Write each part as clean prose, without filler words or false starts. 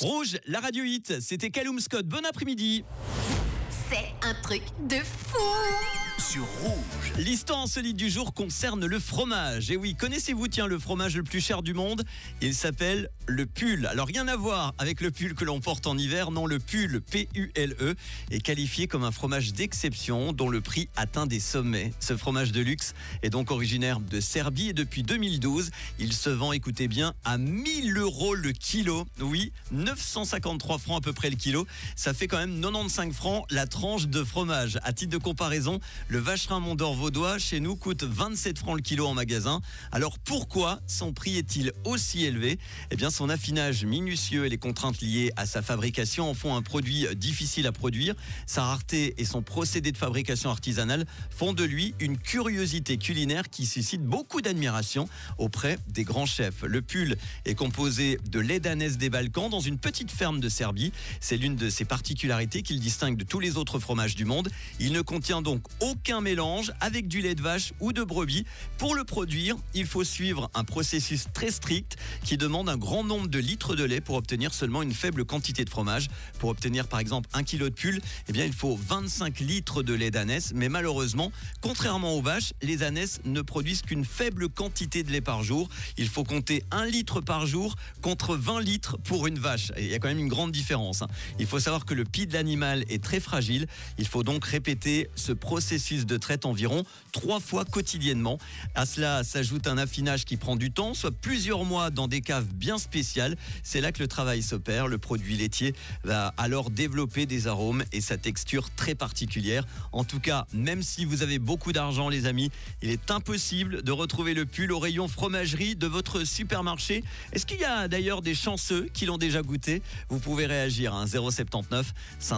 Rouge, la radio hit, c'était Callum Scott. Bon après-midi. C'est un truc de fou. Sur Rouge. L'histoire insolite du jour concerne le fromage. Et oui, connaissez-vous, le fromage le plus cher du monde? Il s'appelle le Pulle. Alors rien à voir avec le pull que l'on porte en hiver. Non, le Pulle, P-U-L-E, est qualifié comme un fromage d'exception dont le prix atteint des sommets. Ce fromage de luxe est donc originaire de Serbie et depuis 2012, il se vend, écoutez bien, à 1000 € le kilo. Oui, 953 francs à peu près le kilo. Ça fait quand même 95 francs la tranche de fromage. À titre de comparaison, le Vacherin Mont d'Or vaudois chez nous coûte 27 francs le kilo en magasin. Alors pourquoi son prix est-il aussi élevé? Eh bien, son affinage minutieux et les contraintes liées à sa fabrication en font un produit difficile à produire. Sa rareté et son procédé de fabrication artisanale font de lui une curiosité culinaire qui suscite beaucoup d'admiration auprès des grands chefs. Le Pulle est composé de lait d'ânesse des Balkans dans une petite ferme de Serbie. C'est l'une de ses particularités qui le distingue de tous les autres fromages du monde. Il ne contient donc aucun mélange avec du lait de vache ou de brebis. Pour le produire, il faut suivre un processus très strict qui demande un grand nombre de litres de lait pour obtenir seulement une faible quantité de fromage. Pour obtenir par exemple 1 kg de Pulle, eh bien, il faut 25 litres de lait d'ânesse. Mais malheureusement, contrairement aux vaches, les ânesses ne produisent qu'une faible quantité de lait par jour. Il faut compter 1 litre par jour contre 20 litres pour une vache. Et il y a quand même une grande différence. Il faut savoir que le pis de l'animal est très fragile. Il faut donc répéter ce processus de traite environ 3 fois quotidiennement. À cela s'ajoute un affinage qui prend du temps, soit plusieurs mois dans des caves bien spéciales. C'est là que le travail s'opère. Le produit laitier va alors développer des arômes et sa texture très particulière. En tout cas, même si vous avez beaucoup d'argent, les amis, il est impossible de retrouver le Pulle au rayon fromagerie de votre supermarché. Est-ce qu'il y a d'ailleurs des chanceux qui l'ont déjà goûté? Vous pouvez réagir à 079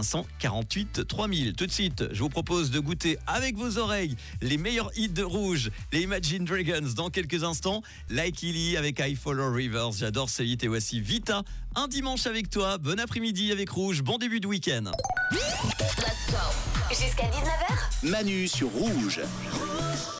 548 3000. Tout de suite, je vous propose de goûter avec vos oreilles les meilleurs hits de Rouge, les Imagine Dragons. Dans quelques instants, Like Illy avec I Follow Rivers. J'adore ce hit et voici Vita, un dimanche avec toi. Bon après-midi avec Rouge, bon début de week-end. Let's go. Jusqu'à 19h. Manu sur Rouge.